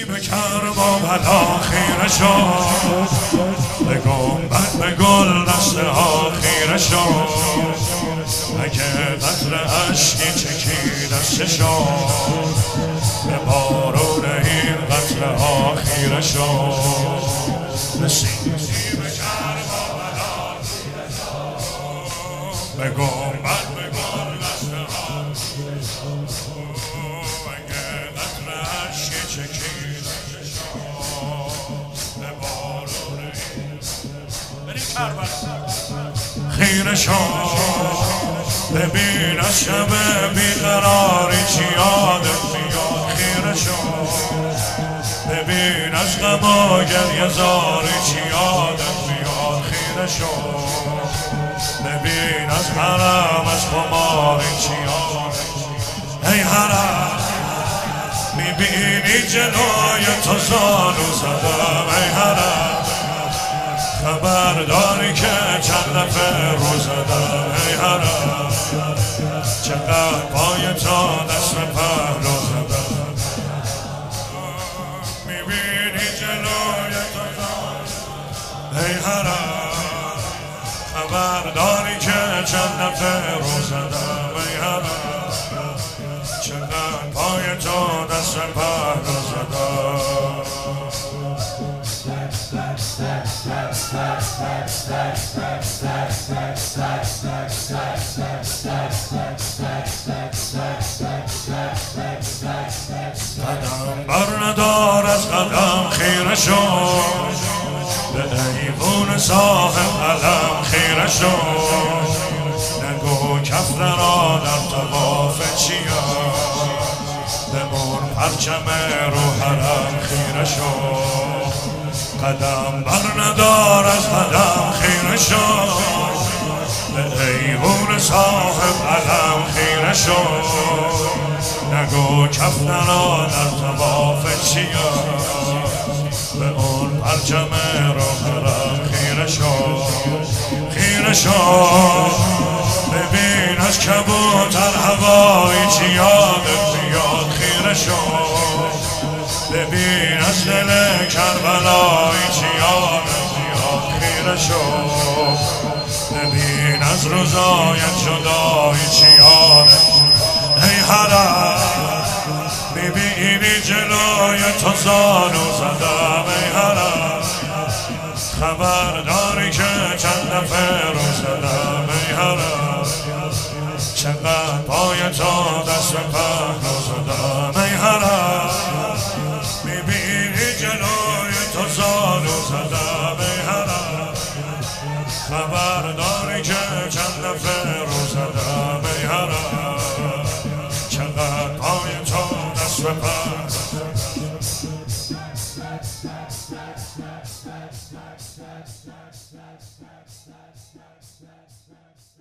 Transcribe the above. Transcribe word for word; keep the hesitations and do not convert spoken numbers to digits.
به کربلا خیره شد، به گنبد به گل دسته ها خیره شد، اگه قطره اشکی چکی دسته شد، به بارون این قطره ها خیره شد. رسیدی به کربلا خیره شد، به گنبد به گل دسته ها خیره شد، اگه قطره اشکی چکی دسته شد، به بارون این بریم کربلا خیره شد. ببین از شب بیقراری چی یادت میاد خیره شد، ببین از غم و گریه زاری چی یادت میاد خیره شد، ببین از حرم از خماری چی یادت میاد. ای حرم میبینی جلوی تو زانو زدم، ای حرم خبرداری که چند دفعه رو زدم، ای حرم چقدر پای تا دست پهلو زدم. میبینی جلوی تو زانو، ای حرم خبرداری که چند دفعه رو زدم، ای حرم چقدر پای تو دست پهلو زدم. قدم بر ندار از قدم خیره شد، به ایوون صاحب علم خیره شد، نگو کف را در طواف چیا، بمون پرچم رو حرم خیره شد. قدم بر ندار از قدم خیره شد، به ایوون صاحب علم خیره شد، نگو کف را در طواف چیا، به اون پرچم رو حرم خیره شد. خیره شد ببین از کبوتر هوایی چی یادت میاد خیره شد، ببین از دل کربلایی چی یادت میاد خیره شد، ببین از روزایت جدایی چی یادت. ای حرم میبینی جلوی تو زانو زدم، ای حرم خبرداری که چند دفعه رو زدم، ای حرم چقدر پای تو دست پهلو زدم، ای حرم میبینی جلوی تو زانو زدم، ای حرم خبرداری که چند دفعه رو زدم، ای حرم چقدر پای تو دست پهلو زدم.